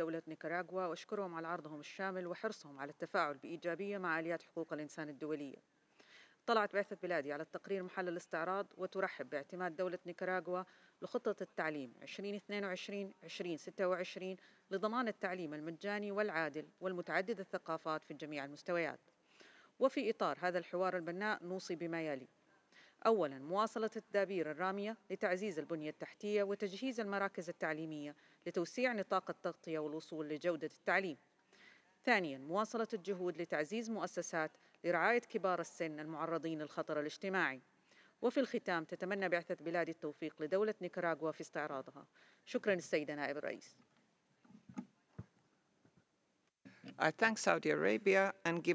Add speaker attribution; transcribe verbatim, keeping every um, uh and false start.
Speaker 1: دولة نيكاراغوا وأشكرهم على عرضهم الشامل وحرصهم على التفاعل بإيجابية مع آليات حقوق الإنسان الدولية. طلعت بعثة بلادي على التقرير محل الاستعراض وترحب باعتماد دولة نيكاراغوا لخطة التعليم ألفين واثنين وعشرين ألفين وستة وعشرين لضمان التعليم المجاني والعادل والمتعدد الثقافات في جميع المستويات. وفي إطار هذا الحوار البناء نوصي بما يلي: أولاً، مواصلة التدابير الرامية لتعزيز البنية التحتية وتجهيز المراكز التعليمية لتوسيع نطاق التغطية والوصول لجودة التعليم. ثانياً، مواصلة الجهود لتعزيز مؤسسات لرعاية كبار السن المعرضين للخطر الاجتماعي. وفي الختام، تتمنى بعثة بلادي التوفيق لدولة نيكاراغوا في استعراضها. شكراً السيدة نائب الرئيس.
Speaker 2: I thank Saudi Arabia and give